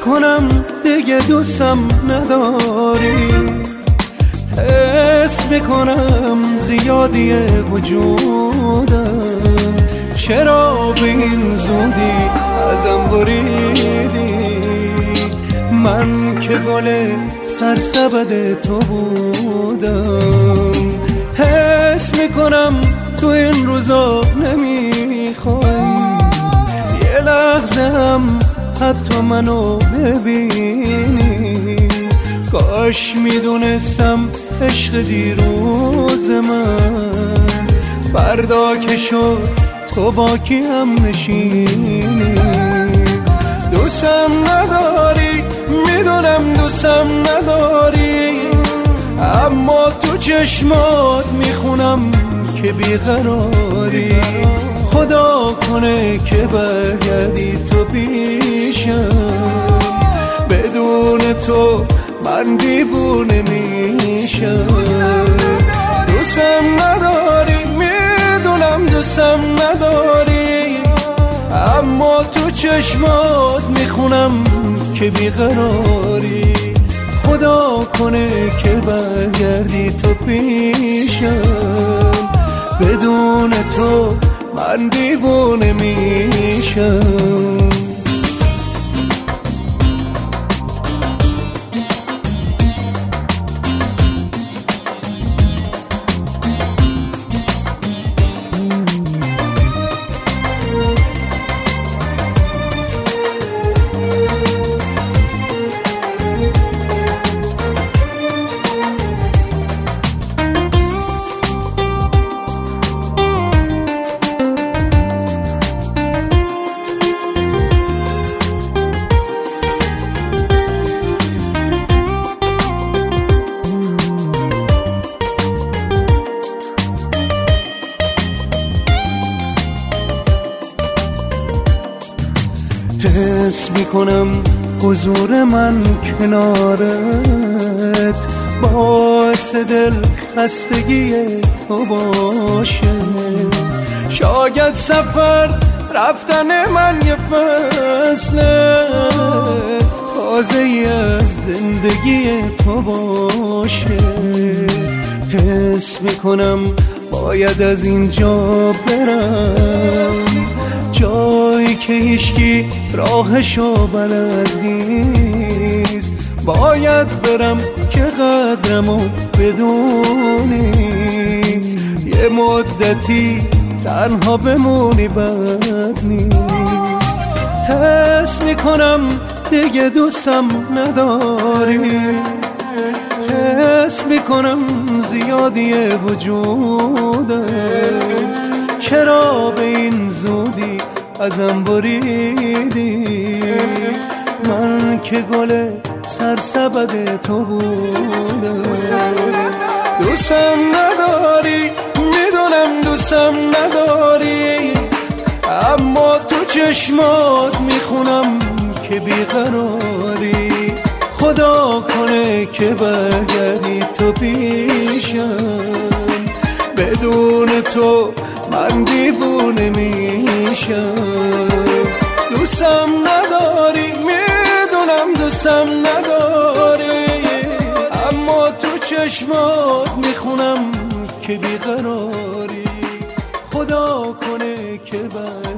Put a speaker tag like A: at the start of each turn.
A: میکنم دیگه دوستم نداری، حس میکنم زیادی وجودم، چرا به این زودی ازم بریدی؟ من که گل سرسبد تو بودم، حس میکنم تو این روزا نمیخوای یه لحظه هم حتی منو ببینی. کاش میدونستم عشق دیروز من فردا که شد تو با کیم نشینی. دوستم نداری، میدونم دوستم نداری، اما تو چشمات میخونم که بیقراری. خدا کنه که برگردی تو پیشم، بدون تو من دیوونه میشم. دوستم نداری، میدونم دوستم نداری، اما تو چشمات میخونم که بیقراری. خدا کنه که برگردی تو پیشم، بدون تو من دیوونه میشم. حس میکنم حضور من کنارت باعث دل خستگی تو باشه. شاید سفر رفتن من یه فصله تازه از زندگی تو باشه. حس میکنم باید از اینجا برم، جایی که هیچکی راهشو بلد نیست. باید برم که قدرمو بدونی، یه مدتی تنها بمونی بد نیست. حس میکنم دیگه دوستم نداری، حس میکنم زیادی وجودم، چرا به این زودی ازم بریدی؟ من که گل سرسبد تو بودم. دوستم نداری، میدونم دوستم نداری، اما تو چشمات میخونم که بیقراری. خدا کنه که برگردی تو پیشم، بدون تو من دیوونه میشم. دوستم نداری، میدونم دوستم نداری، اما تو چشمات میخونم که بیقراری. خدا کنه که